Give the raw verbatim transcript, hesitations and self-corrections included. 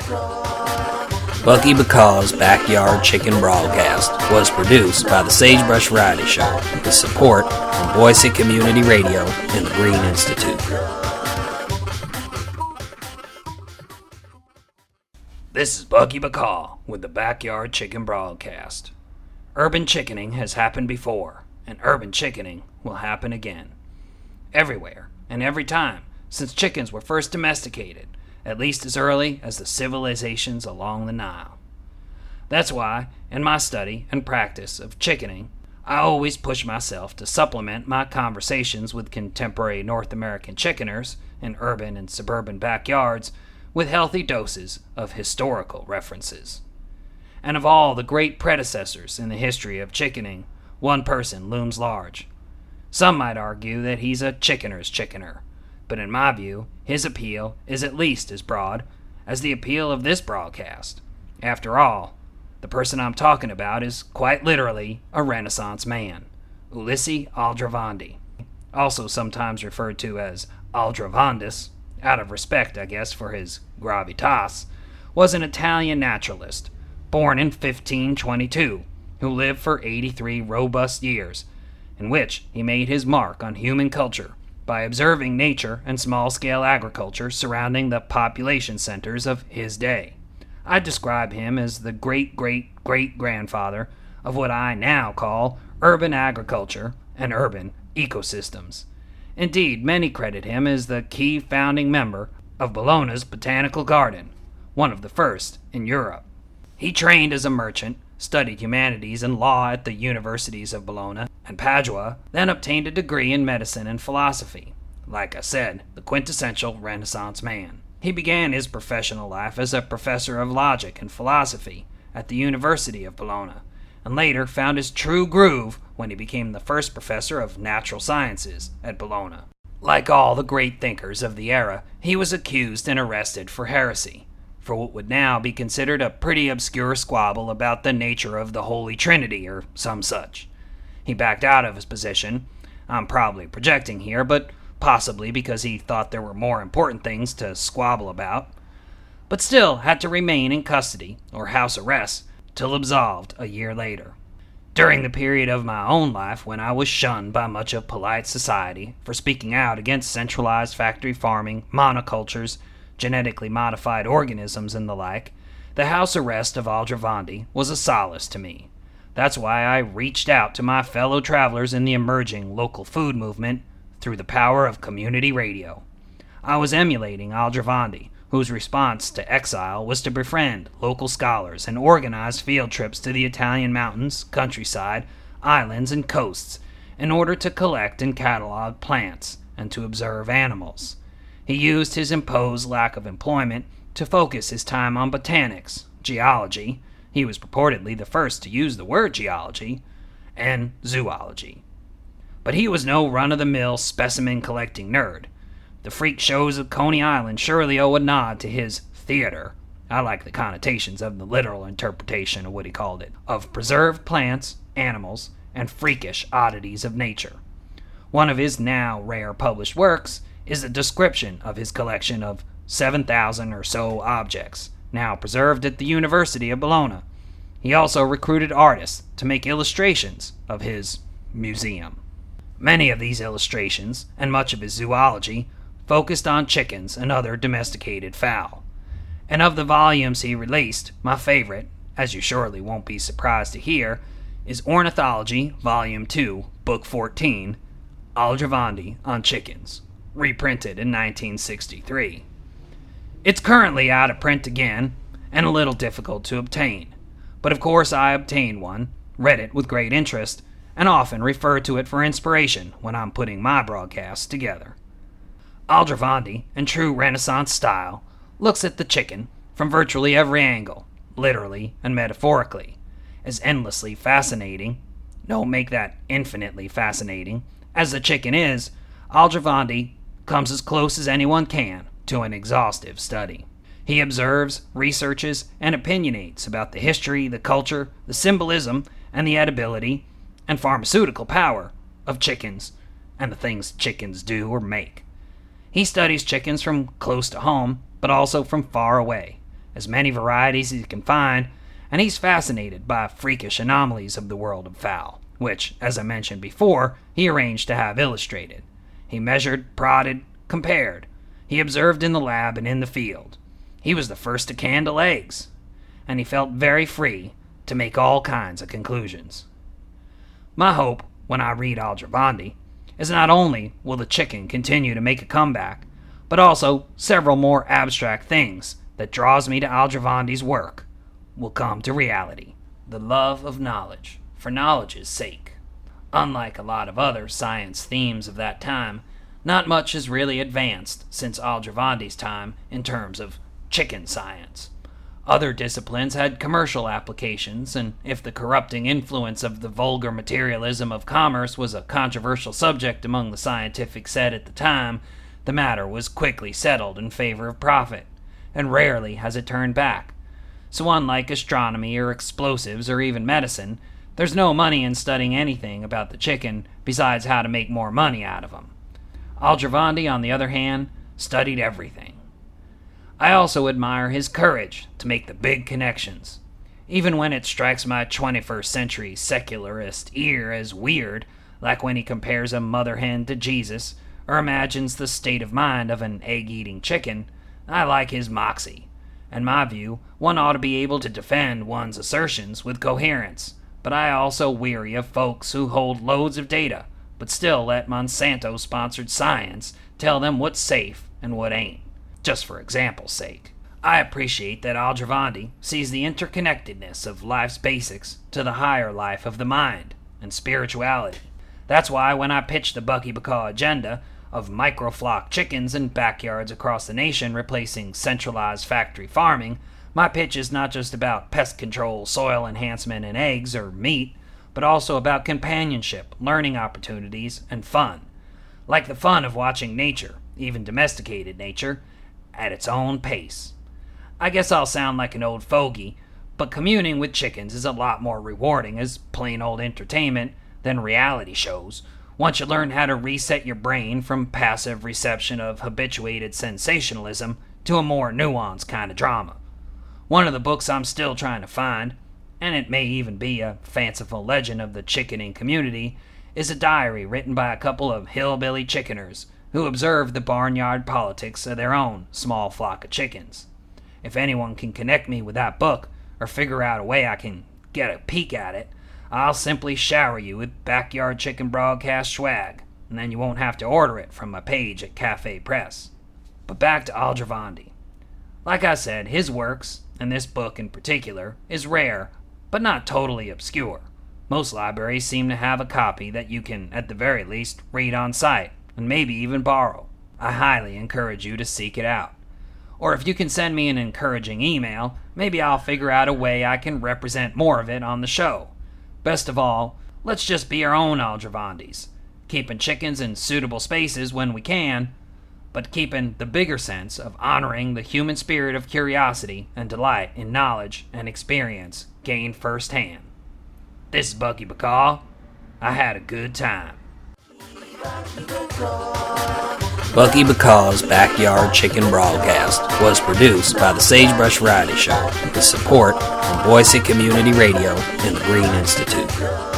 Bucky Bacall's Backyard Chicken Broadcast was produced by the Sagebrush Variety Show with support from Boise Community Radio and the Green Institute. This is Bucky Bacall with the Backyard Chicken Broadcast. Urban chickening has happened before, and urban chickening will happen again. Everywhere and every time since chickens were first domesticated, at least as early as the civilizations along the Nile. That's why, in my study and practice of chickening, I always push myself to supplement my conversations with contemporary North American chickeners in urban and suburban backyards with healthy doses of historical references. And of all the great predecessors in the history of chickening, one person looms large. Some might argue that he's a chickener's chickener, but in my view, his appeal is at least as broad as the appeal of this broadcast. After all, the person I'm talking about is quite literally a Renaissance man, Ulysses Aldrovandi, also sometimes referred to as Aldrovandus, out of respect, I guess, for his gravitas, was an Italian naturalist, born in fifteen twenty-two, who lived for eighty-three robust years, in which he made his mark on human culture by observing nature and small-scale agriculture surrounding the population centers of his day. I describe him as the great-great-great-grandfather of what I now call urban agriculture and urban ecosystems. Indeed, many credit him as the key founding member of Bologna's Botanical Garden, one of the first in Europe. He trained as a merchant, studied humanities and law at the universities of Bologna and Padua, then obtained a degree in medicine and philosophy. Like I said, the quintessential Renaissance man. He began his professional life as a professor of logic and philosophy at the University of Bologna, and later found his true groove when he became the first professor of natural sciences at Bologna. Like all the great thinkers of the era, he was accused and arrested for heresy, for what would now be considered a pretty obscure squabble about the nature of the Holy Trinity or some such. He backed out of his position. I'm probably projecting here, but possibly because he thought there were more important things to squabble about, but still had to remain in custody, or house arrest, till absolved a year later. During the period of my own life when I was shunned by much of polite society for speaking out against centralized factory farming, monocultures, genetically modified organisms, and the like, the house arrest of Aldrovandi was a solace to me. That's why I reached out to my fellow travelers in the emerging local food movement through the power of community radio. I was emulating Aldrovandi, whose response to exile was to befriend local scholars and organize field trips to the Italian mountains, countryside, islands, and coasts in order to collect and catalog plants and to observe animals. He used his imposed lack of employment to focus his time on botanics, geology — he was purportedly the first to use the word geology — and zoology. But he was no run-of-the-mill specimen-collecting nerd. The freak shows of Coney Island surely owe a nod to his theater — I like the connotations of the literal interpretation of what he called it — of preserved plants, animals, and freakish oddities of nature. One of his now rare published works is a description of his collection of seven thousand or so objects, now preserved at the University of Bologna. He also recruited artists to make illustrations of his museum. Many of these illustrations, and much of his zoology, focused on chickens and other domesticated fowl. And of the volumes he released, my favorite, as you surely won't be surprised to hear, is Ornithology, Volume two, Book fourteen, Aldrovandi on Chickens, reprinted in nineteen sixty-three. It's currently out of print again, and a little difficult to obtain, but of course I obtained one, read it with great interest, and often refer to it for inspiration when I'm putting my broadcasts together. Aldrovandi, in true Renaissance style, looks at the chicken from virtually every angle, literally and metaphorically, as endlessly fascinating — no, make that infinitely fascinating — as the chicken is. Aldrovandi comes as close as anyone can to an exhaustive study. He observes, researches, and opinionates about the history, the culture, the symbolism, and the edibility and pharmaceutical power of chickens and the things chickens do or make. He studies chickens from close to home, but also from far away, as many varieties as he can find, and he's fascinated by freakish anomalies of the world of fowl, which, as I mentioned before, he arranged to have illustrated. He measured, prodded, compared. He observed in the lab and in the field. He was the first to candle eggs, and he felt very free to make all kinds of conclusions. My hope, when I read Aldrovandi, is not only will the chicken continue to make a comeback, but also several more abstract things that draws me to Aldrovandi's work will come to reality. The love of knowledge, for knowledge's sake. Unlike a lot of other science themes of that time, not much has really advanced since Aldrovandi's time in terms of chicken science. Other disciplines had commercial applications, and if the corrupting influence of the vulgar materialism of commerce was a controversial subject among the scientific set at the time, the matter was quickly settled in favor of profit, and rarely has it turned back. So unlike astronomy or explosives or even medicine, there's no money in studying anything about the chicken besides how to make more money out of them. Aldrovandi, on the other hand, studied everything. I also admire his courage to make the big connections, even when it strikes my twenty-first century secularist ear as weird, like when he compares a mother hen to Jesus, or imagines the state of mind of an egg-eating chicken. I like his moxie. In my view, one ought to be able to defend one's assertions with coherence, but I also weary of folks who hold loads of data, but still let Monsanto-sponsored science tell them what's safe and what ain't. Just for example's sake. I appreciate that Aldrovandi sees the interconnectedness of life's basics to the higher life of the mind and spirituality. That's why when I pitched the Bucky Bacaw agenda of microflock chickens in backyards across the nation replacing centralized factory farming, my pitch is not just about pest control, soil enhancement, and eggs or meat, but also about companionship, learning opportunities, and fun. Like the fun of watching nature, even domesticated nature, at its own pace. I guess I'll sound like an old fogey, but communing with chickens is a lot more rewarding as plain old entertainment than reality shows, once you learn how to reset your brain from passive reception of habituated sensationalism to a more nuanced kind of drama. One of the books I'm still trying to find, and it may even be a fanciful legend of the chickening community, is a diary written by a couple of hillbilly chickeners who observe the barnyard politics of their own small flock of chickens. If anyone can connect me with that book, or figure out a way I can get a peek at it, I'll simply shower you with Backyard Chicken Broadcast swag, and then you won't have to order it from my page at Cafe Press. But back to Aldrovandi. Like I said, his works, and this book in particular, is rare, but not totally obscure. Most libraries seem to have a copy that you can, at the very least, read on site, and maybe even borrow. I highly encourage you to seek it out. Or if you can send me an encouraging email, maybe I'll figure out a way I can represent more of it on the show. Best of all, let's just be our own Aldrovandis, keeping chickens in suitable spaces when we can, but keeping the bigger sense of honoring the human spirit of curiosity and delight in knowledge and experience gained firsthand. This is Bucky Bacaw. I had a good time. Bucky Bacaw's Backyard Chicken Broadcast was produced by the Sagebrush Variety Show with support from Boise Community Radio and the Green Institute.